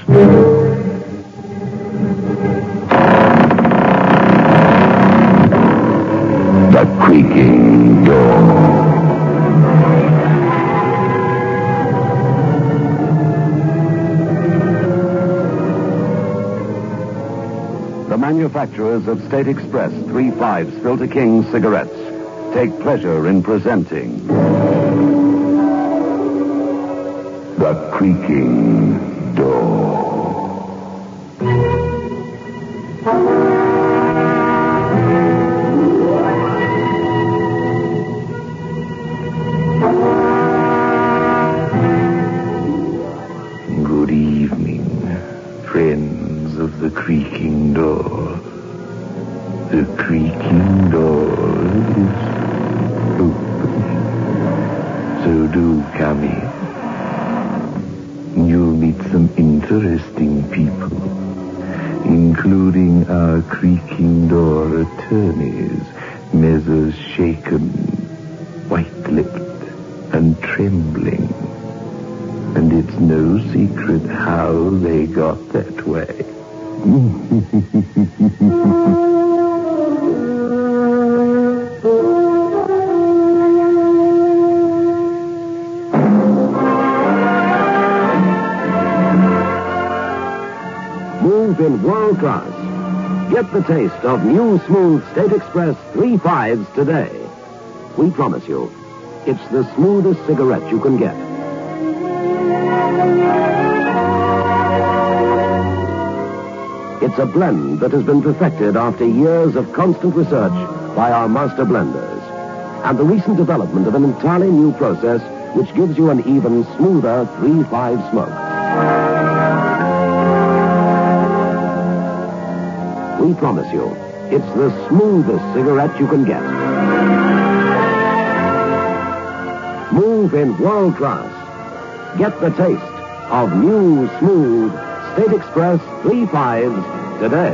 The creaking door. The manufacturers of State Express 3/5 Filter King cigarettes take pleasure in presenting The Creaking Door. Good evening, friends of The Creaking Door. The creaking door is open, so do come in. You'll meet some interesting people, including our creaking door attorneys, Messrs. Shaken, white-lipped, and trembling. And it's no secret how they got that way. Move in world class. Get the taste of new smooth State Express 3/5s today. We promise you, it's the smoothest cigarette you can get. It's a blend that has been perfected after years of constant research by our master blenders. And the recent development of an entirely new process which gives you an even smoother 3/5 smoke. We promise you, it's the smoothest cigarette you can get. Move in world class. Get the taste of new, smooth State Express 3/5s today.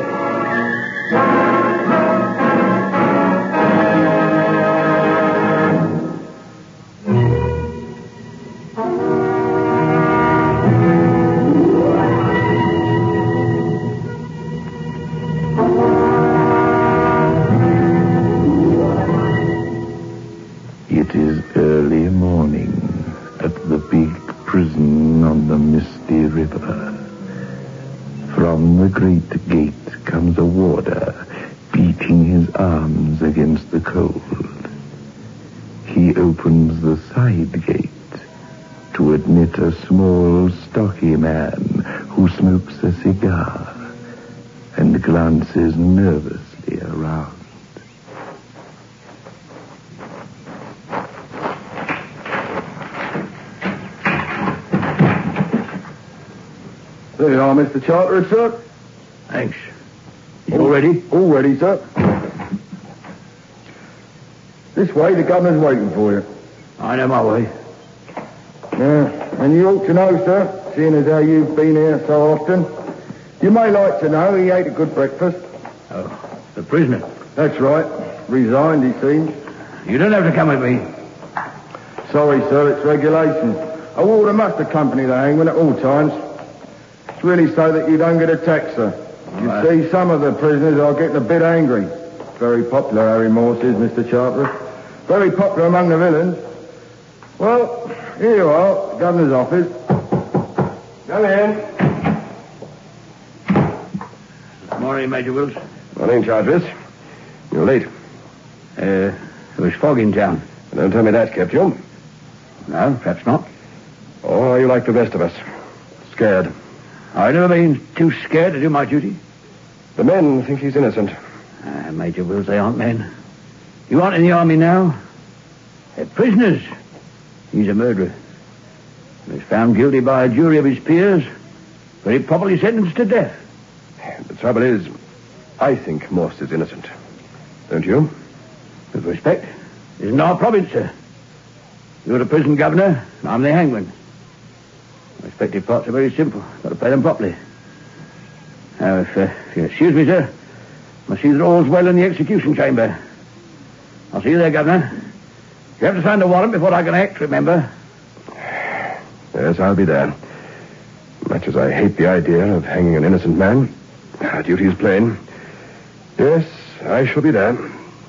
It is early morning at the big prison on the misty river. From the great gate comes a warder, beating his arms against the cold. He opens the side gate to admit a small, stocky man who smokes a cigar and glances nervously around. There you are, Mr. Charteris, sir. Thanks. You all ready? All ready, sir. This way, the governor's waiting for you. I know my way. Yeah, and you ought to know, sir, seeing as how you've been here so often. You may like to know he ate a good breakfast. Oh, the prisoner. That's right. Resigned, he seems. You don't have to come with me. Sorry, sir, it's regulations. A warder must accompany the hangman at all times. It's really so that you don't get attacked, sir. You see, some of the prisoners are getting a bit angry. Very popular, Harry Morse is, Mr. Charteris. Very popular among the villains. Well, here you are, the governor's office. Come in. Good morning, Major Wills. Morning, Charteris. You're late. There was fog in town. Don't tell me that kept you. No, perhaps not. Or are you like the rest of us? Scared. I've never been too scared to do my duty. The men think he's innocent. Major Wills, they aren't men. You aren't in the army now. They're prisoners. He's a murderer. He was found guilty by a jury of his peers, very properly sentenced to death. The trouble is, I think Morse is innocent. Don't you? With respect, it isn't our province, sir. You're the prison governor, and I'm the hangman. Respective parts are very simple. Got to play them properly. Now, if you excuse me, sir, I must see that all's well in the execution chamber. I'll see you there, Governor. You have to sign the warrant before I can act, remember? Yes, I'll be there. Much as I hate the idea of hanging an innocent man, our duty is plain. Yes, I shall be there.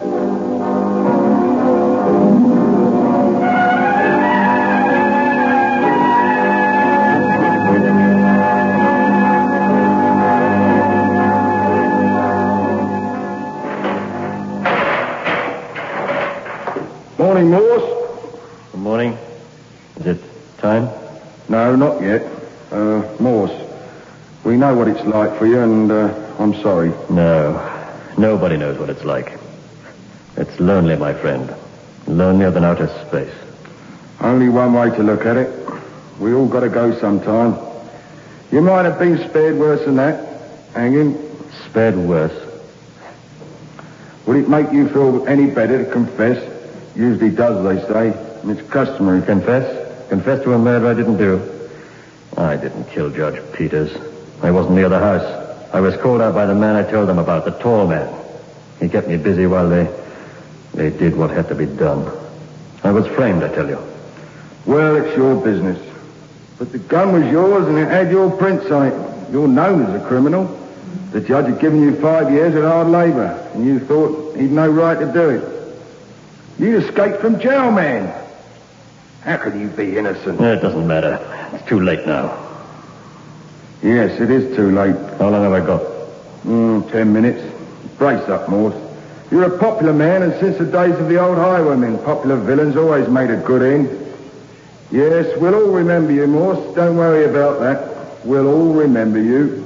Morning, Morse. Good morning. Is it time? No, not yet. Morse, we know what it's like for you, and I'm sorry. No. Nobody knows what it's like. It's lonely, my friend. Lonelier than outer space. Only one way to look at it. We all got to go sometime. You might have been spared worse than that. Hanging. Spared worse. Would it make you feel any better to confess? Usually does, they say. And it's customary. Confess? Confess to a murder I didn't do. I didn't kill Judge Peters. I wasn't near the house. I was called out by the man I told them about, the tall man. He kept me busy while they did what had to be done. I was framed, I tell you. Well, it's your business. But the gun was yours and it had your prints on it. You're known as a criminal. The judge had given you 5 years at hard labor, and you thought he'd no right to do it. You escaped from jail, man. How could you be innocent? It doesn't matter. It's too late now. Yes, it is too late. How long have I got? 10 minutes. Brace up, Morse. You're a popular man, and since the days of the old highwaymen, popular villains always made a good end. Yes, we'll all remember you, Morse. Don't worry about that. We'll all remember you.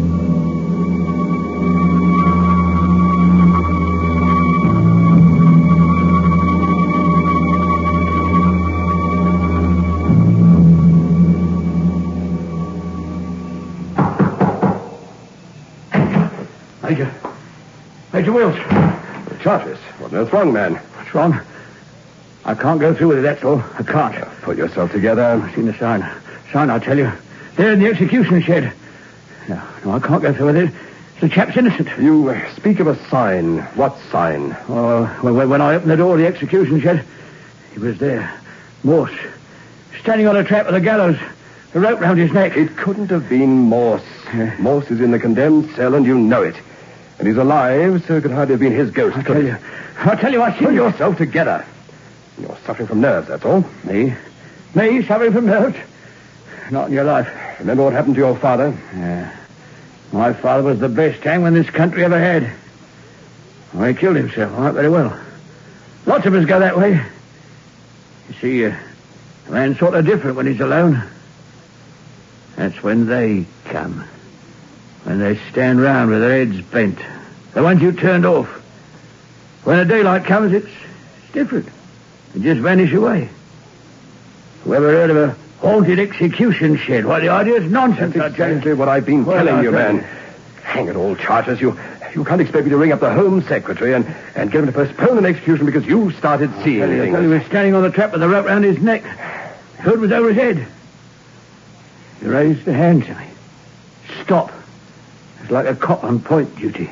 Major Wills. Charters, what on earth's wrong, man? What's wrong? I can't go through with it, that's all. I can't. Pull yourself together. I've seen the sign. Sign, I'll tell you. There in the execution shed. No, I can't go through with it. The chap's innocent. You speak of a sign. What sign? Oh, when I opened the door of the execution shed, he was there. Morse. Standing on a trap of the gallows. A rope round his neck. It couldn't have been Morse. Morse is in the condemned cell, and you know it. And he's alive, so it could hardly have been his ghost. I'll tell you, I see. Pull yourself together. You're suffering from nerves, that's all. Me? Me suffering from nerves? Not in your life. Remember what happened to your father? Yeah. My father was the best hangman this country ever had. Well, he killed himself, all right, very well. Lots of us go that way. You see, a man's sort of different when he's alone. That's when they come. When they stand round with their heads bent. The ones you turned off. When the daylight comes, it's different. They just vanish away. Whoever heard of a haunted execution shed? Why, the idea's nonsense. That's exactly what I've been telling you, man. Hang it all, Charters. You can't expect me to ring up the Home Secretary and get him to postpone an execution because you started seeing things. I tell you, he was standing on the trap with the rope round his neck. The hood was over his head. He raised a hand to me. Stop. It's like a cop on point duty.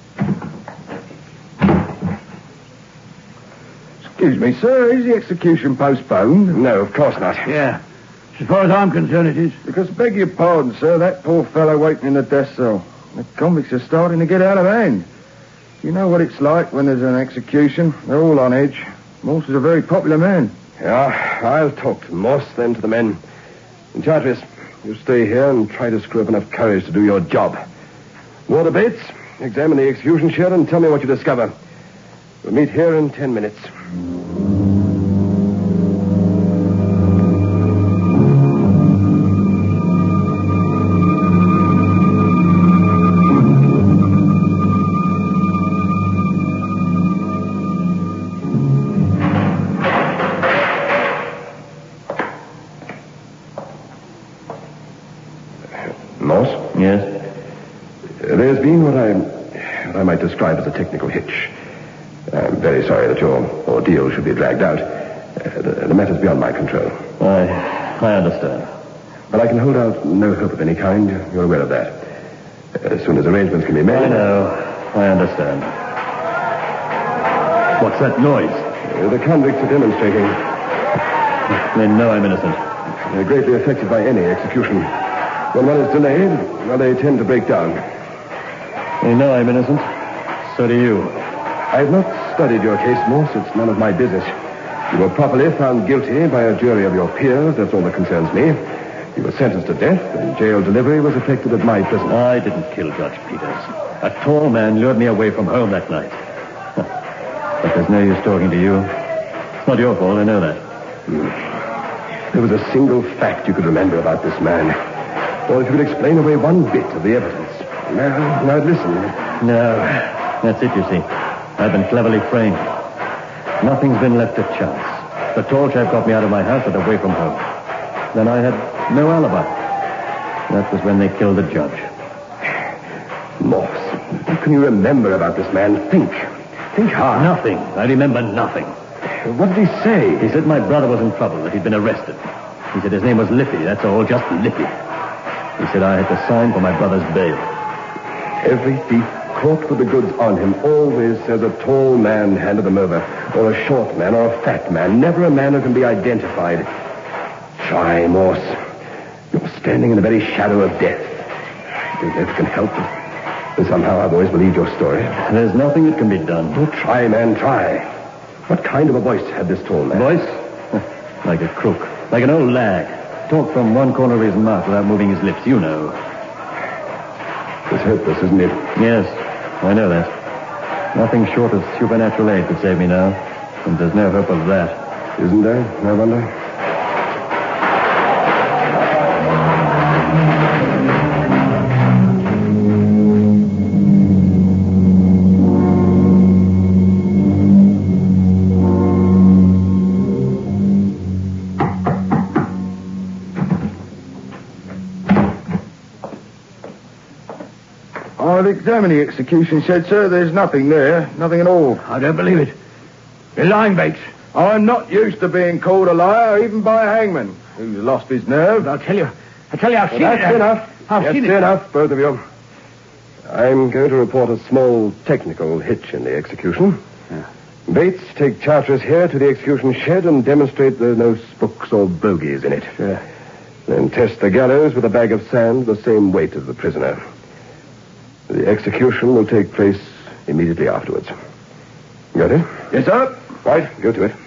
Excuse me, sir. Is the execution postponed? No, of course not. Yeah. As far as I'm concerned, it is. Because, beg your pardon, sir, that poor fellow waiting in the death cell. The convicts are starting to get out of hand. You know what it's like when there's an execution. They're all on edge. Morse is a very popular man. Yeah, I'll talk to Morse, then to the men. And Charters, you stay here and try to screw up enough courage to do your job. Warder Bates, examine the execution shed and tell me what you discover. We'll meet here in 10 minutes. Morse? Yes? There's been what I might describe as a technical hitch. I'm very sorry that your ordeal should be dragged out. The matter's beyond my control. I understand. But I can hold out no hope of any kind. You're aware of that. As soon as arrangements can be made... I know. I understand. What's that noise? The convicts are demonstrating. They know I'm innocent. They're greatly affected by any execution. When one is delayed, well, they tend to break down. You know I'm innocent. So do you. I've not studied your case, Morse. It's none of my business. You were properly found guilty by a jury of your peers. That's all that concerns me. You were sentenced to death, and jail delivery was effected at my prison. I didn't kill Judge Peters. A tall man lured me away from home that night. But there's no use talking to you. It's not your fault, I know that. There was a single fact you could remember about this man. Or if you could explain away one bit of the evidence. Now listen. No, that's it, you see. I've been cleverly framed. Nothing's been left to chance. The tall chap got me out of my house and away from home. Then I had no alibi. That was when they killed the judge. Morse, what can you remember about this man? Think hard. Nothing. I remember nothing. What did he say? He said my brother was in trouble, that he'd been arrested. He said his name was Lippy, that's all, just Lippy. He said I had to sign for my brother's bail. Every thief caught with the goods on him always says a tall man handed them over, or a short man, or a fat man, never a man who can be identified. Try, Morse. You're standing in the very shadow of death. If it can help it. And somehow I've always believed your story. There's nothing that can be done. Oh, try, man, try. What kind of a voice had this tall man? Voice? Like a crook. Like an old lag. Talk from one corner of his mouth without moving his lips, you know. It's hopeless, isn't it? Yes, I know that. Nothing short of supernatural aid could save me now. And there's no hope of that. Isn't there? I wonder. I've examined the execution shed, sir. There's nothing there. Nothing at all. I don't believe it. You're lying, Bates. I'm not used to being called a liar, even by a hangman who's lost his nerve. I'll tell you, I've seen it. That's enough. I've seen it. That's enough, both of you. I'm going to report a small technical hitch in the execution. Yeah. Bates, take Charteris here to the execution shed and demonstrate there are no spooks or bogies in it. Sure. Then test the gallows with a bag of sand the same weight as the prisoner. The execution will take place immediately afterwards. Got it? Yes, sir. Right, go to it.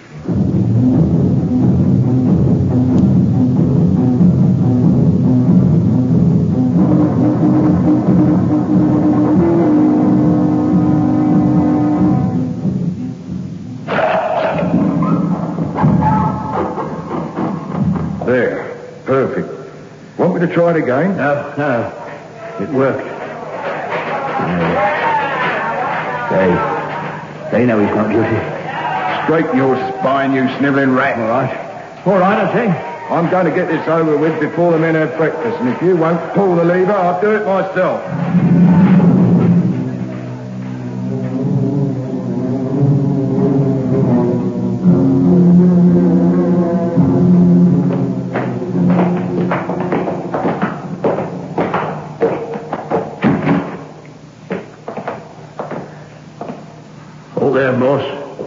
There. Perfect. Want me to try it again? No. It worked. They know he's not guilty. Straighten your spine, you snivelling rat. All right, I say. I'm going to get this over with before the men have breakfast, and if you won't pull the lever, I'll do it myself. Hold there, Morse.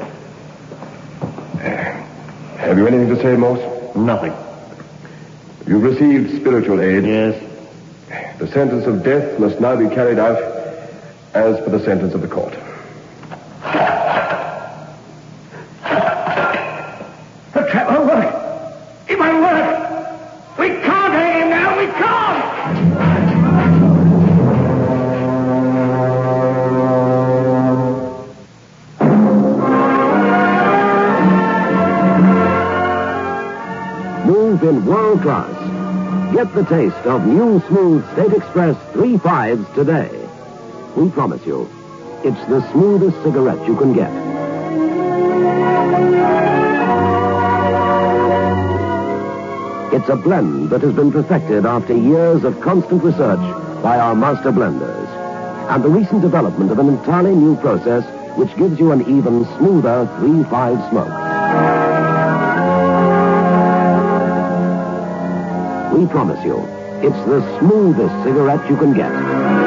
Have you anything to say, Morse? Nothing. You've received spiritual aid. Yes. The sentence of death must now be carried out as per the sentence of the court. The trap won't work. It won't work. We can't hang him now. We can't. Move in world class. Get the taste of new smooth State Express 3.5s today. We promise you, it's the smoothest cigarette you can get. It's a blend that has been perfected after years of constant research by our master blenders. And the recent development of an entirely new process which gives you an even smoother 3.5 smoke. We promise you, it's the smoothest cigarette you can get.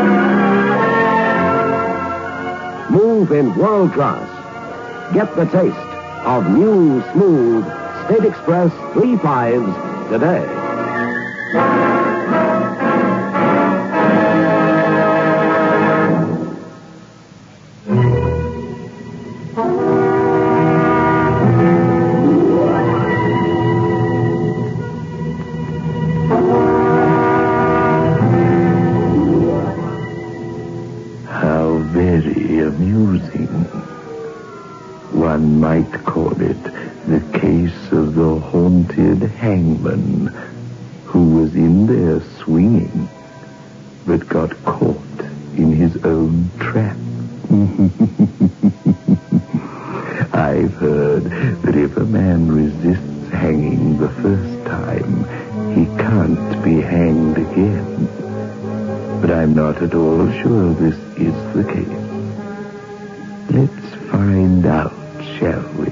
Move in world class. Get the taste of new, smooth State Express 3.5s today. haunted hangman who was in there swinging, but got caught in his own trap. I've heard that if a man resists hanging the first time, he can't be hanged again. But I'm not at all sure this is the case. Let's find out, shall we?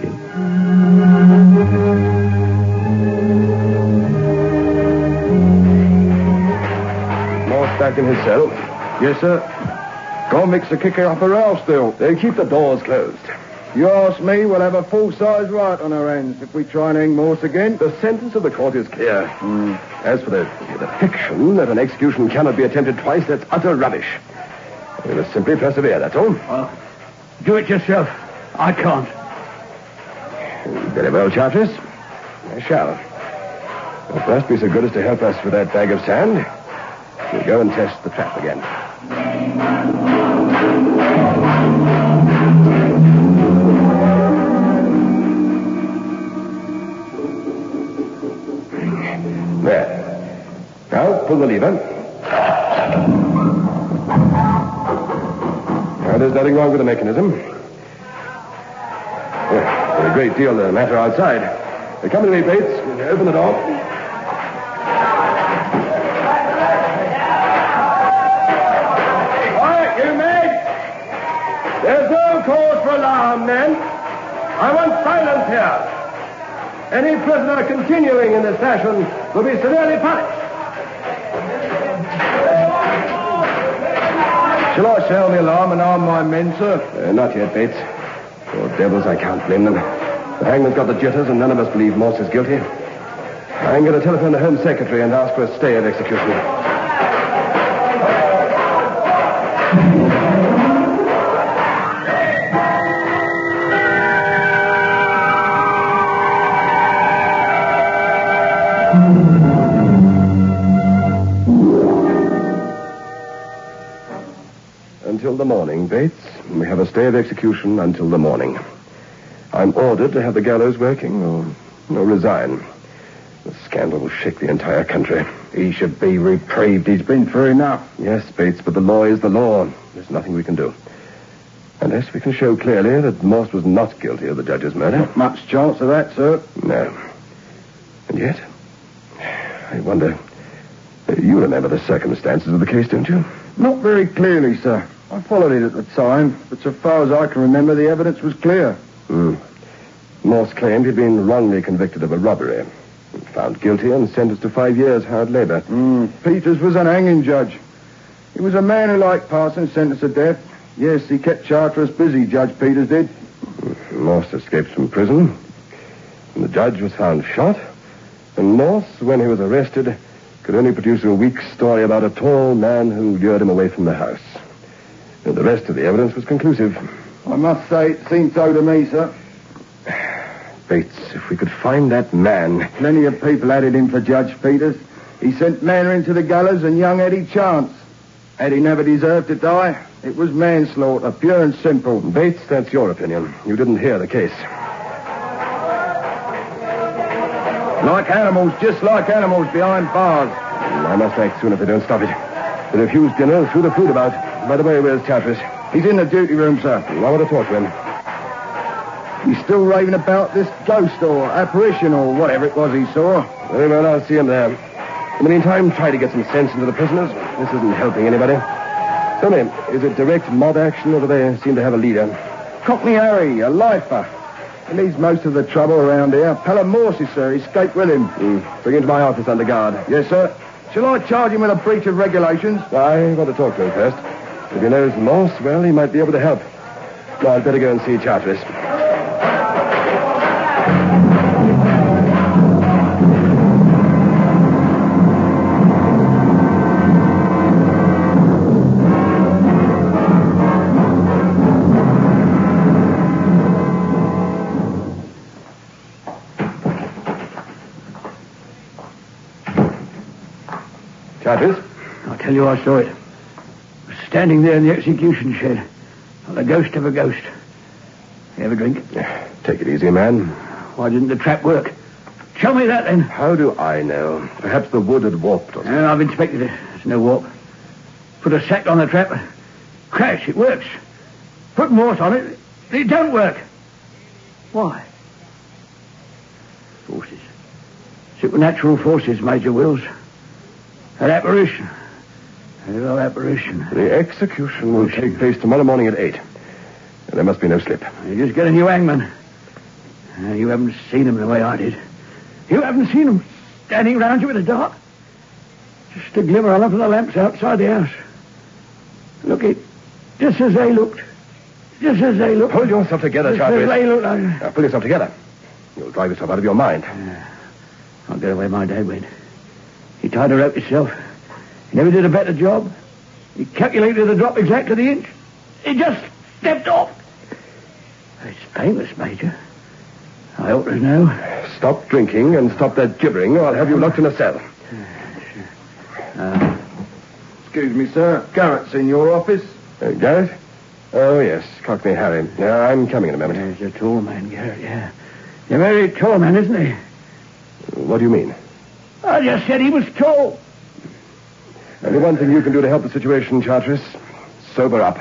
Morse back in his cell. Yes, sir. Convicts are kicking up a row still. They keep the doors closed. You ask me, we'll have a full-size riot on our hands if we try and hang Morse again. The sentence of the court is clear. As for the fiction that an execution cannot be attempted twice, that's utter rubbish. We must simply persevere, that's all. Do it yourself. I can't. Very well, Charteris. I shall. But first, be so good as to help us with that bag of sand. We'll go and test the trap again. There. Now, pull the lever. Now, there's nothing wrong with the mechanism. There's a great deal the matter outside. Come to me, Bates. Open the door. Quiet, you men! There's no cause for alarm, men. I want silence here. Any prisoner continuing in this fashion will be severely punished. Shall I sound the alarm and arm my men, sir? Not yet, Bates. Poor devils, I can't blame them. The hangman's got the jitters, and none of us believe Morse is guilty. I'm going to telephone the Home Secretary and ask for a stay of execution. Until the morning, Bates. We have a stay of execution until the morning. I'm ordered to have the gallows working or resign. The scandal will shake the entire country. He should be reprieved. He's been through enough. Yes, Bates, but the law is the law. There's nothing we can do. Unless we can show clearly that Morse was not guilty of the judge's murder. Not much chance of that, sir. No. And yet, I wonder... You remember the circumstances of the case, don't you? Not very clearly, sir. I followed it at the time, but so far as I can remember, the evidence was clear. Morse claimed he'd been wrongly convicted of a robbery. Found guilty and sentenced to 5 years hard labor. Peters was an hanging judge. He was a man who liked passing sentence to death. Yes, he kept Charteris busy, Judge Peters did. Morse escaped from prison. And the judge was found shot. And Morse, when he was arrested, could only produce a weak story about a tall man who lured him away from the house. And the rest of the evidence was conclusive. I must say it seemed so to me, sir. Bates, if we could find that man... Plenty of people had it in for Judge Peters. He sent Manor into the gallows and young Eddie Chance. Had he never deserved to die, it was manslaughter, pure and simple. Bates, that's your opinion. You didn't hear the case. Like animals, just like animals behind bars. I must act soon if they don't stop it. They refused dinner, threw the food about. By the way, where's Charteris? He's in the duty room, sir. I want to talk to him. He's still raving about this ghost or apparition or whatever it was he saw. Very well, I'll see him there. In the meantime, try to get some sense into the prisoners. This isn't helping anybody. Tell me, is it direct mob action or do they seem to have a leader? Cockney Harry, a lifer. He leads most of the trouble around here. Pelham Morse, sir. Escaped with him. Bring him to my office under guard. Yes, sir. Shall I charge him with a breach of regulations? I want to talk to him first. If he knows Morse, well, he might be able to help. Now, I'd better go and see Charteris. Charteris? I'll tell you, I saw it. Standing there in the execution shed. The ghost of a ghost. You have a drink? Take it easy, man. Why didn't the trap work? Show me that, then. How do I know? Perhaps the wood had warped or something. I've inspected it. There's no warp. Put a sack on the trap. Crash, it works. Put Morse on it. It don't work. Why? Forces. Supernatural forces, Major Wills. An apparition. A little apparition. The execution will take place tomorrow morning at 8. And there must be no slip. You just get a new hangman. You haven't seen him the way I did. You haven't seen him standing round you in the dark. Just a glimmer on from the lamps outside the house. Look, just as they looked. Just as they looked. Hold yourself together, Charteris. Just as they looked. Now, pull yourself together. You'll drive yourself out of your mind. I'll get away my dad went. He tied a rope himself. He never did a better job. He calculated the drop exact to the inch. He just stepped off. It's painless, Major. I ought to know. Stop drinking and stop that gibbering, or I'll have you locked in a cell. Excuse me, sir. Garrett's in your office. Garrett? Oh, yes. Cockney Harry. I'm coming in a moment. He's a tall man, Garrett, yeah. He's a very tall man, isn't he? What do you mean? I just said he was tall. Only one thing you can do to help the situation, Charteris. Sober up.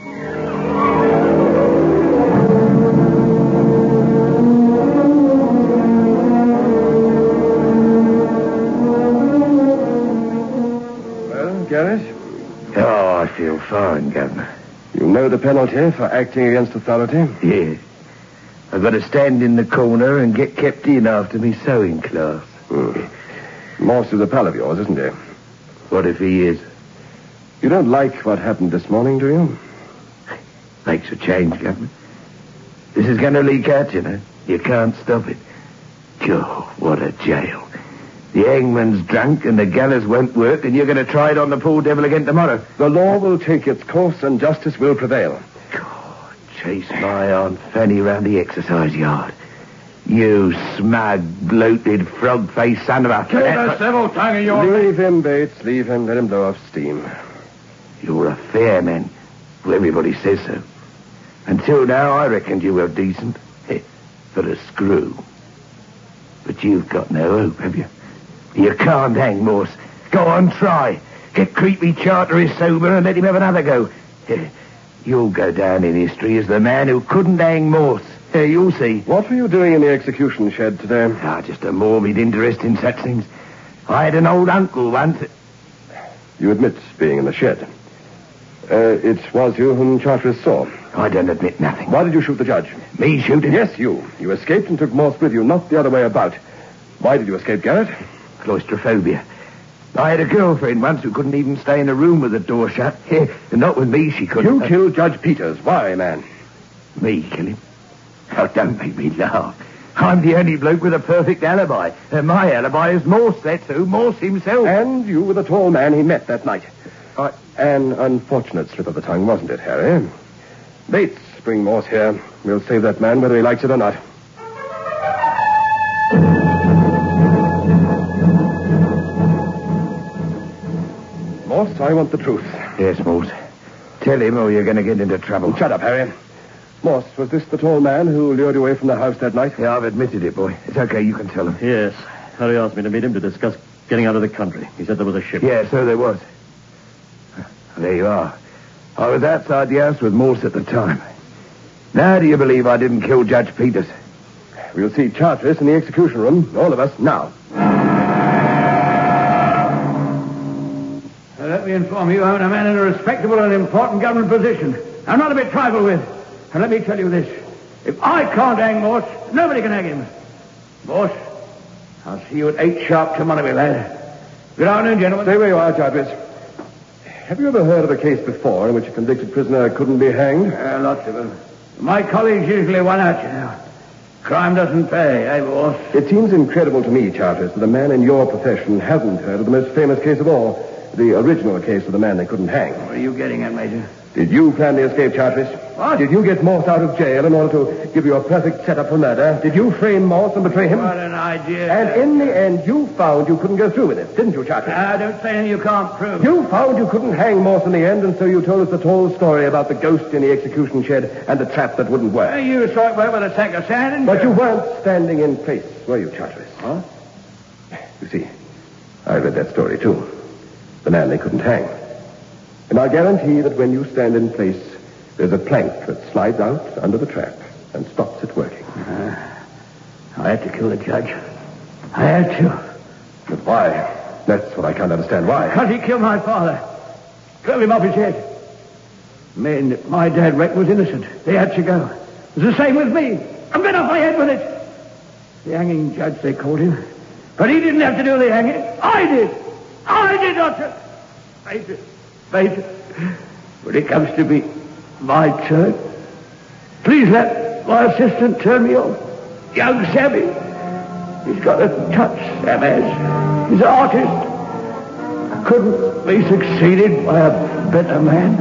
Well, Garrett? Oh, I feel fine, Governor. You know the penalty for acting against authority? Yes. I've got to stand in the corner and get kept in after me sewing class. Morse is a pal of yours, isn't he? What if he is? You don't like what happened this morning, do you? Makes a change, Governor. This is going to leak out, you know. You can't stop it. God, what a jail. The hangman's drunk and the gallows won't work, and you're going to try it on the poor devil again tomorrow. The law will take its course and justice will prevail. God, chase my Aunt Fanny round the exercise yard. You smug, bloated, frog-faced son of a... Kill the civil tongue of your... Leave him, Bates. Leave him. Let him blow off steam. You're a fair man. Well, everybody says so. Until now, I reckoned you were decent. For a screw. But you've got no hope, have you? You can't hang Morse. Go on, try. Get creepy Charteris sober and let him have another go. You'll go down in history as the man who couldn't hang Morse. You'll see. What were you doing in the execution shed today? Just a morbid interest in such things. I had an old uncle once. You admit being in the shed. It was you whom Charteris saw. I don't admit nothing. Why did you shoot the judge? Me shooting? Yes, you. You escaped and took Morse with you, not the other way about. Why did you escape, Garrett? Claustrophobia. I had a girlfriend once who couldn't even stay in a room with the door shut. And not with me, she couldn't. You killed Judge Peters. Why, man? Me kill him? Oh, don't make me laugh. I'm the only bloke with a perfect alibi. And my alibi is Morse, that's who. Morse himself. And you were the tall man he met that night. An unfortunate slip of the tongue, wasn't it, Harry? Bates, bring Morse here. We'll save that man whether he likes it or not. Morse, I want the truth. Yes, Morse. Tell him or you're going to get into trouble. Shut up, Harry. Morse, was this the tall man who lured you away from the house that night? Yeah, I've admitted it, boy. It's okay, you can tell him. Yes. Harry asked me to meet him to discuss getting out of the country. He said there was a ship. Yeah, so there was. There you are. I was outside the house with Morse at the time. Now do you believe I didn't kill Judge Peters? We'll see Charteris in the execution room, all of us, now. Let me inform you, I'm a man in a respectable and important government position. I'm not to be trifled with. And let me tell you this. If I can't hang Morse, nobody can hang him. Morse, I'll see you at 8 sharp tomorrow, my lad. Good afternoon, gentlemen. Stay where you are, Charteris. Have you ever heard of a case before in which a convicted prisoner couldn't be hanged? Lots of them. My colleagues usually won out, you know. Crime doesn't pay, eh, boss? It seems incredible to me, Charteris, that a man in your profession hasn't heard of the most famous case of all, the original case of the man they couldn't hang. What are you getting at, Major? Did you plan the escape, Charteris? What? Did you get Morse out of jail in order to give you a perfect setup for murder? Did you frame Morse and betray him? What an idea. And in the end, you found you couldn't go through with it, didn't you, Charteris? Don't say anything you can't prove. You found you couldn't hang Morse in the end, and so you told us the tall story about the ghost in the execution shed and the trap that wouldn't work. You saw it work with a sack of sand and... But you weren't standing in place, were you, Charteris? Huh? You see, I read that story, too. The man they couldn't hang. And I guarantee that when you stand in place, there's a plank that slides out under the trap and stops it working. I had to kill the judge. I had to. But why? That's what I can't understand. Why? Because he killed my father. Drove him off his head. Men that my dad reckoned was innocent. They had to go. It was the same with me. I've been off my head with it. The hanging judge, they called him. But he didn't have to do the hanging. I did. I did, Doctor. Later. When it comes to be my turn, please let my assistant turn me on. Young Sammy. He's got a touch, Sam has. He's an artist. Couldn't be succeeded by a better man.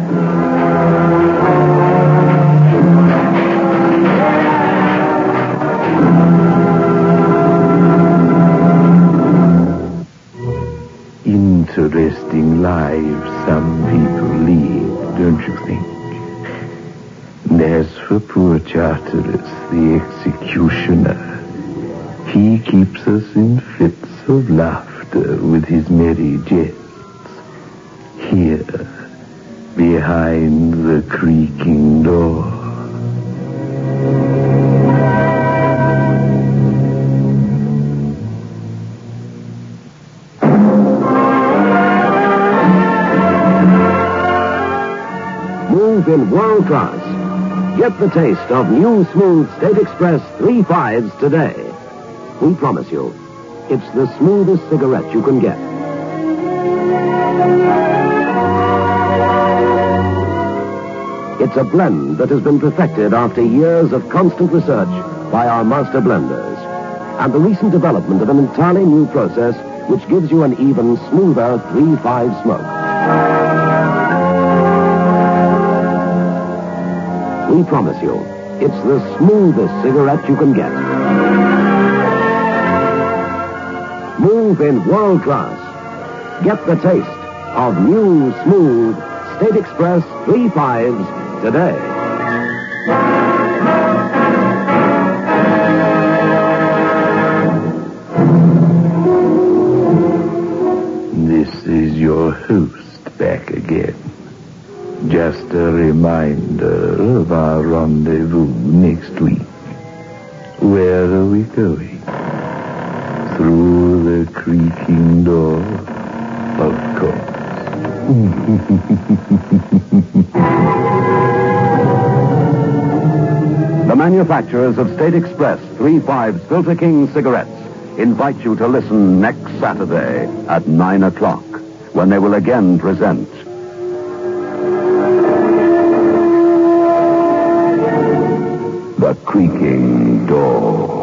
Interesting lives some people lead, don't you think? And as for poor Charteris, the executioner, he keeps us in fits of laughter with his merry jests. Here, behind the creaking door. In world class. Get the taste of new smooth State Express 3.5s today. We promise you, it's the smoothest cigarette you can get. It's a blend that has been perfected after years of constant research by our master blenders, and the recent development of an entirely new process which gives you an even smoother 3.5 smoke. We promise you, it's the smoothest cigarette you can get. Move in world class. Get the taste of new, smooth State Express 3.5s today. This is your host back again. Just a reminder of our rendezvous next week. Where are we going? Through the creaking door, of course. The manufacturers of State Express 3.5 Filter King cigarettes invite you to listen next Saturday at 9 o'clock when they will again present The Creaking Door.